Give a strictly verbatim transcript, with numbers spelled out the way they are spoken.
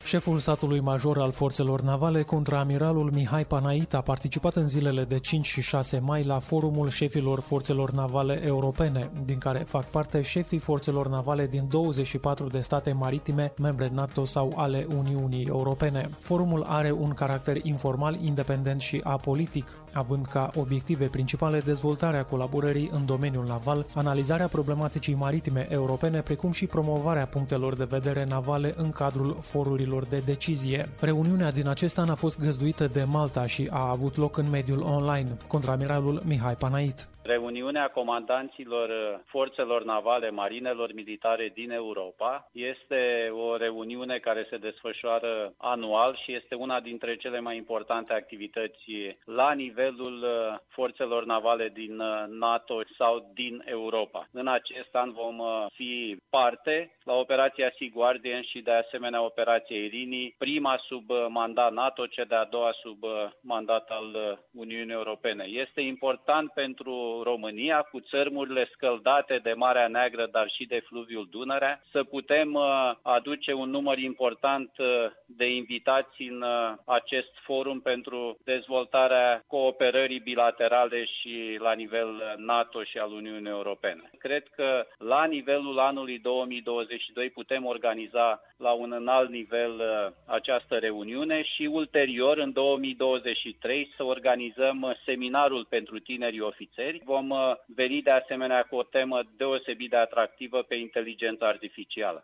Șeful statului major al forțelor navale, contraamiralul Mihai Panait, a participat în zilele de cinci și șase mai la forumul șefilor forțelor navale europene, din care fac parte șefii forțelor navale din douăzeci și patru de state maritime, membre NATO sau ale Uniunii Europene. Forumul are un caracter informal, independent și apolitic, având ca obiective principale dezvoltarea colaborării în domeniul naval, analizarea problematicii maritime europene, precum și promovarea punctelor de vedere navale în cadrul forurilor de decizie. Reuniunea din acest an a fost găzduită de Malta și a avut loc în mediul online. Contraamiralul Mihai Panait. Reuniunea comandanților forțelor navale, marinelor militare din Europa este o reuniune care se desfășoară anual și este una dintre cele mai importante activități la nivelul forțelor navale din NATO sau din Europa. În acest an vom fi parte la operația Sea Guardian și de asemenea operația Irini, prima sub mandat NATO, cea de-a doua sub mandat al Uniunii Europene. Este important pentru România, cu țărmurile scăldate de Marea Neagră, dar și de fluviul Dunărea, să putem aduce un număr important de invitați în acest forum pentru dezvoltarea cooperării bilaterale și la nivel NATO și al Uniunii Europene. Cred că la nivelul anului două mii douăzeci și doi putem organiza la un înalt nivel această reuniune și ulterior, în două mii douăzeci și trei, să organizăm seminarul pentru tinerii ofițeri. Vom veni de asemenea cu o temă deosebit de atractivă pe inteligența artificială.